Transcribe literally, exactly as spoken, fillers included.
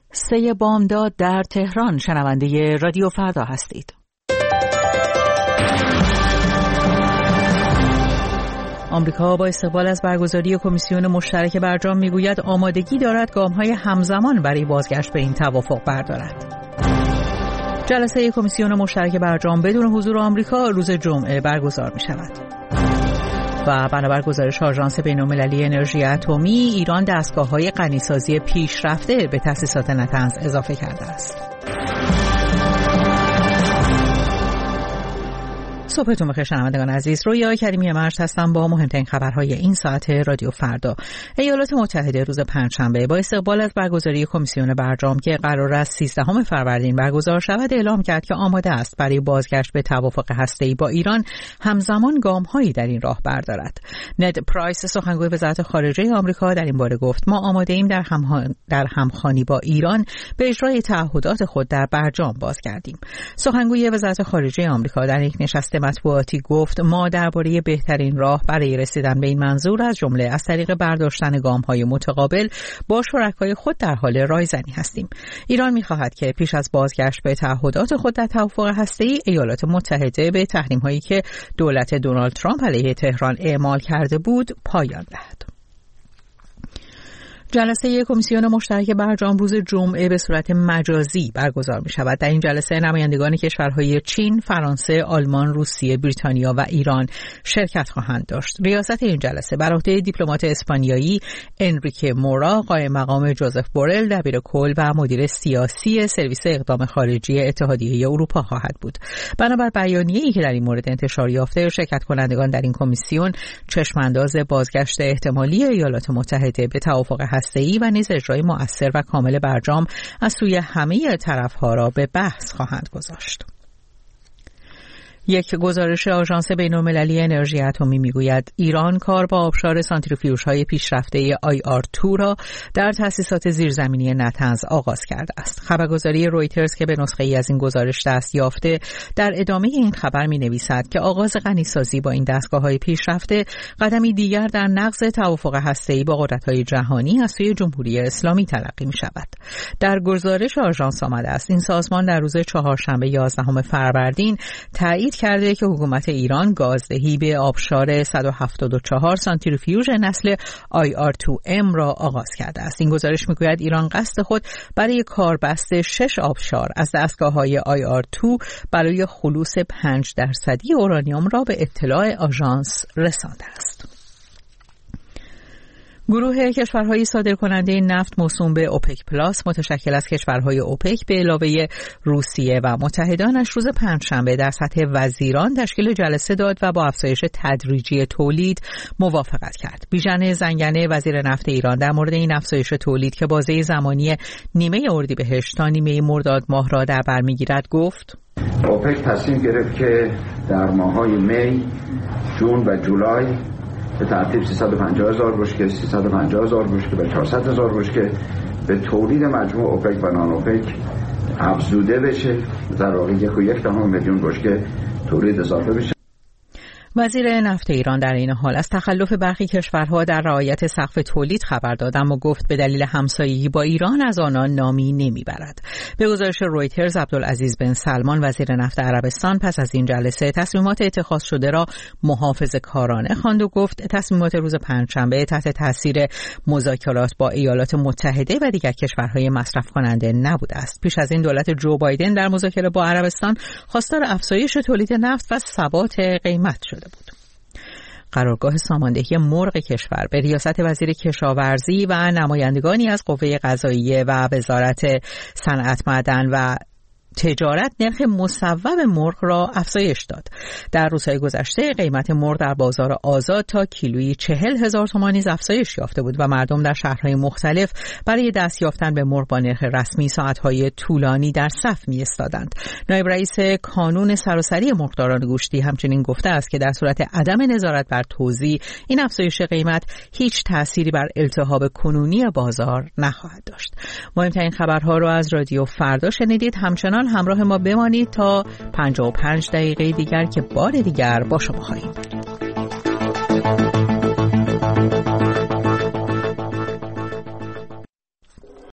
سه بامداد در تهران. شنونده رادیو فردا هستید. آمریکا با استقبال از برگزاری کمیسیون مشترک برجام میگوید آمادگی دارد گام‌های همزمان برای بازگشت به این توافق بردارد. جلسه کمیسیون مشترک برجام بدون حضور آمریکا روز جمعه برگزار می شود. و بنابر گزارش آژانس بین‌المللی انرژی اتمی، ایران دستگاه‌های غنیسازی پیشرفته به تأسیسات نطنز اضافه کرده است. صبحتون بخیر شنوندگان عزیز. رویا کریمی مرج هستم با مهمترین خبرهای این ساعت رادیو فردا. ایالات متحده روز پنجشنبه با استقبال از برگزاری کمیسیون برجام که قرار است سیزدهم فروردین برگزار شود اعلام کرد که آماده است برای بازگشت به توافق هسته‌ای با ایران همزمان گام‌هایی در این راه بردارد. ند پرایس سخنگوی وزارت خارجه آمریکا در این باره گفت ما آماده‌ایم در هم در همخوانی با ایران به اجرای تعهدات خود در برجام بازگردیم. سخنگوی وزارت خارجه آمریکا در یک نشست مطبوعاتی گفت ما درباره بهترین راه برای رسیدن به این منظور از جمله از طریق برداشتن گام‌های متقابل با شرکای خود در حال رایزنی هستیم. ایران می‌خواهد که پیش از بازگشت به تعهدات خود در توافق هسته‌ای ایالات متحده به تحریم‌هایی که دولت دونالد ترامپ علیه تهران اعمال کرده بود پایان دهد. جلسه کمیسیون مشترک برجام روز جمعه به صورت مجازی برگزار می شود. در این جلسه نمایندگان کشورهای چین، فرانسه، آلمان، روسیه، بریتانیا و ایران شرکت خواهند داشت. ریاست این جلسه بر عهده دیپلمات اسپانیایی انریکه مورا، قائم مقام جوزف بورل، دبیر کل و مدیر سیاسی سرویس اقدام خارجی اتحادیه اروپا خواهد بود. بنابر بیانیه‌ای که در این مورد انتشار یافته، شرکت کنندگان در این کمیسیون چشمانداز بازگشت احتمالی ایالات متحده به توافق هسته‌ای و نیز اجرای مؤثر و کامل برجام از سوی همه طرف‌ها را به بحث خواهند گذاشت. یک گزارش آژانس بین‌المللی انرژی اتمی میگوید ایران کار با آبشار سانتریفیوژهای پیشرفته آی آر دو را در تأسیسات زیرزمینی نطنز آغاز کرده است. خبرگزاری رویترز که به نسخه‌ای از این گزارش دست یافته در ادامه این خبر می‌نویسد که آغاز غنیسازی با این دستگاه‌های پیشرفته قدمی دیگر در نقض توافق هسته‌ای با قدرت‌های جهانی از سوی جمهوری اسلامی تلقی می‌شود. در گزارش آژانس آمده است این سازمان در روز چهارشنبه یازدهم فروردین تایید کرده که حکومت ایران گازدهی به آبشار صد و هفتاد و چهار سانتریفیوژ نسل آی آر دو ام را آغاز کرده است. این گزارش میگوید ایران قصد خود برای کاربست شش آبشار از دستگاه‌های آی آر دو برای خلوص پنج درصدی اورانیوم را به اطلاع آژانس رسانده است. گروه کشورهای صادرکننده نفت موسوم به اوپک پلاس متشکل از کشورهای اوپک به علاوه روسیه و متحدانش روز پنجشنبه در سطح وزیران تشکیل جلسه داد و با افزایش تدریجی تولید موافقت کرد. بیژن زنگنه وزیر نفت ایران در مورد این افزایش تولید که بازه زمانی نیمه اردیبهشت تا نیمه مرداد ماه را در بر میگیرد گفت اوپک تصمیم گرفت که در ماه‌های می، جون و جولای به ترتیب سیصد و پنجاه هزار بشکه، سیصد و پنجاه هزار بشکه و چهارصد هزار بشکه به تولید مجموع اوپک و نان اوپک افزوده بشه. در واقع یک و یک دهم میلیون بشکه تولید اضافه بشه. وزیر نفت ایران در این حال از تخلف برخی کشورها در رعایت سقف تولید خبر داد، اما گفت به دلیل همسایگی با ایران از آنان نامی نمیبرد. به گزارش رویترز عبدالعزیز بن سلمان وزیر نفت عربستان پس از این جلسه تصمیمات اتخاذ شده را محافظه‌کارانه خواند و گفت تصمیمات روز پنجشنبه تحت تاثیر مذاکرات با ایالات متحده و دیگر کشورهای مصرف کننده نبوده است. پیش از این دولت جو بایدن در مذاکره با عربستان خواستار افزایش تولید نفت و ثبات قیمت شده بود. قرارگاه ساماندهی مرغ کشور به ریاست وزیر کشاورزی و نمایندگانی از قوه قضاییه و وزارت صنعت معدن و تجارت نرخ مصوب مرغ را افزایش داد. در روزهای گذشته قیمت مرغ در بازار آزاد تا کیلویی چهل هزار تومان نیز افزایش یافته بود و مردم در شهرهای مختلف برای دست یافتن به مرغ با نرخ رسمی ساعتهای طولانی در صف می ایستادند. نایب رئیس کانون سراسری مرغداران گوشتی همچنین گفته است که در صورت عدم نظارت بر توزیع این افزایش قیمت هیچ تأثیری بر التهاب کنونی بازار نخواهد داشت. مهمترین خبرها را از رادیو فردا شنیدید. همچنان همراه ما بمانید تا پنجاه و پنج دقیقه دیگر که بار دیگر با شما خواهیم بود.